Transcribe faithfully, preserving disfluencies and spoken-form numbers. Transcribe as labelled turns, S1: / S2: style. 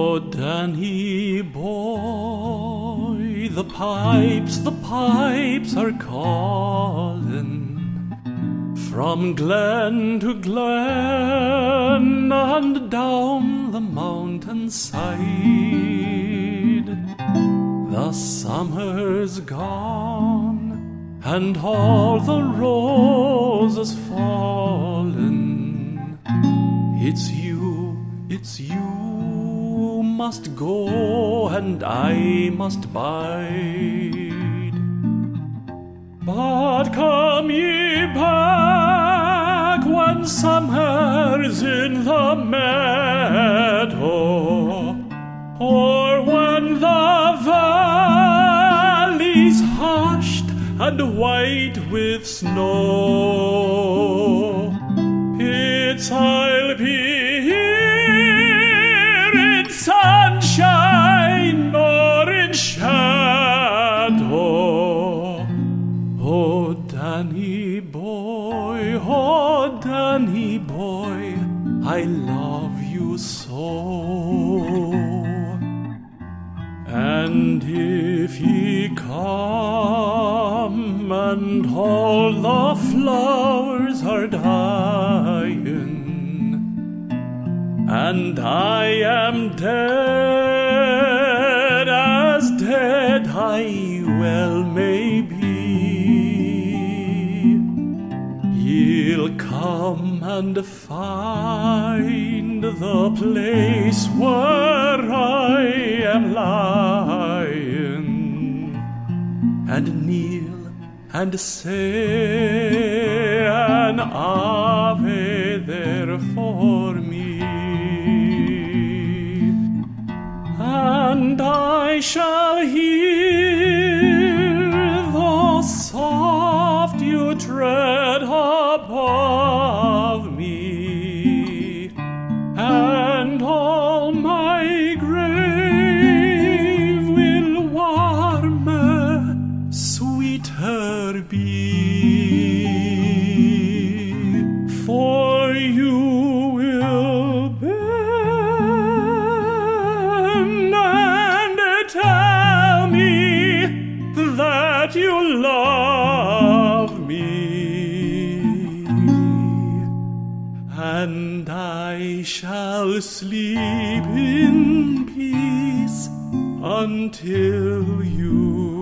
S1: Oh, Danny boy, the pipes, the pipes are calling from glen to glen and down the mountainside. The summer's gone and all the roses fallen. It's you, it's you must go and I must bide. But come ye back when summer's in the meadow, or when the valley's hushed and white with snow. It's I'll be here in sunshine or in shadow. Oh, Danny boy, oh, Danny boy, I love you so. And if ye come and all the flowers are dying, and I am dead, as dead I well may be, ye'll come and find the place where I am lying, and kneel and say an Ave there for me, and I shall hear the soft you tread above me, and all my grave will warmer, sweeter be, for you will bend and tell me that you love me, and I shall sleep in peace until you